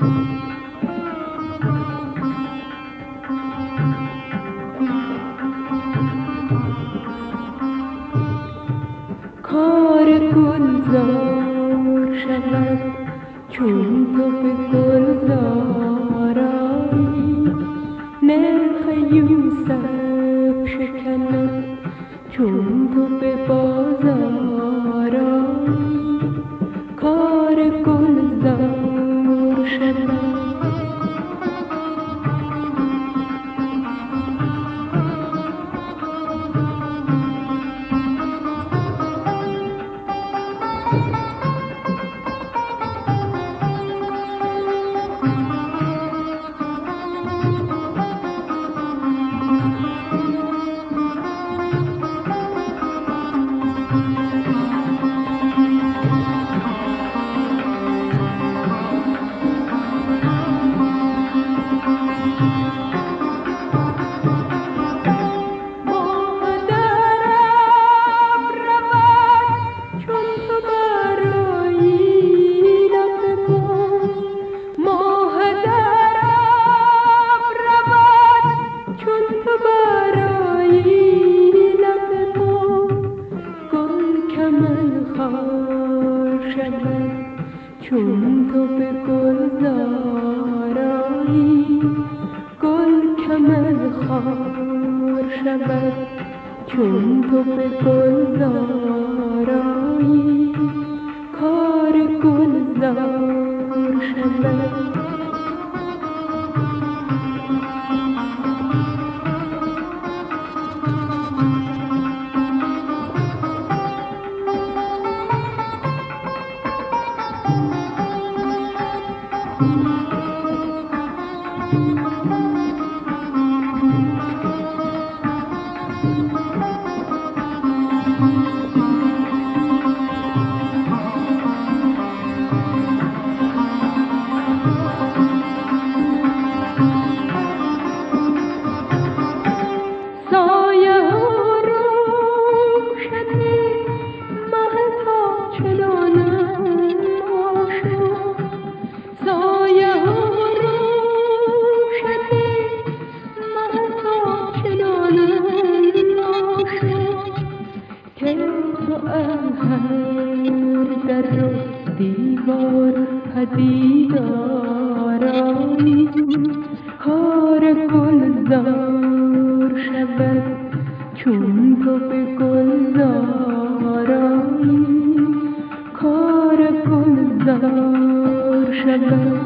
کار گلزار شود چون تو به گلزار آیی، نرخ یوسف شکند چون تو به بازار آیی. کار گلزار شود چون تو به گلزار آیی. گل کمر خار شود چون تو به گلزار آیی. کار گلزار شود در دیوار پدیدار آیی. کار گلزار شود چون تو به گلزار آیی. کار گلزار شود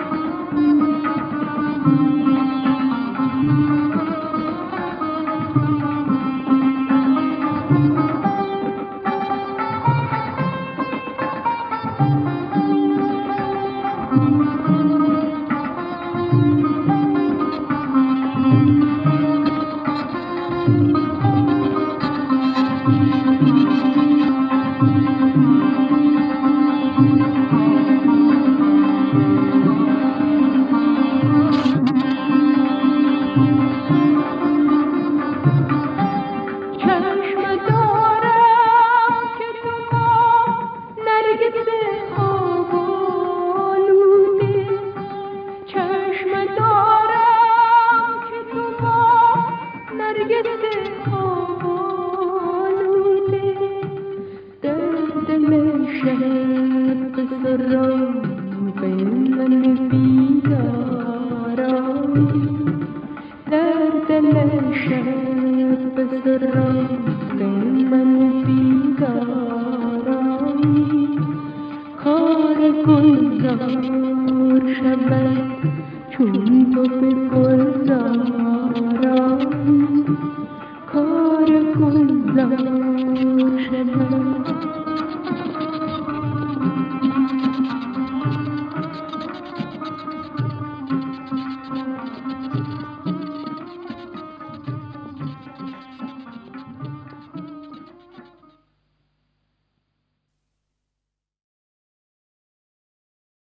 چون تو به گلزار آیی. کار گلزار شود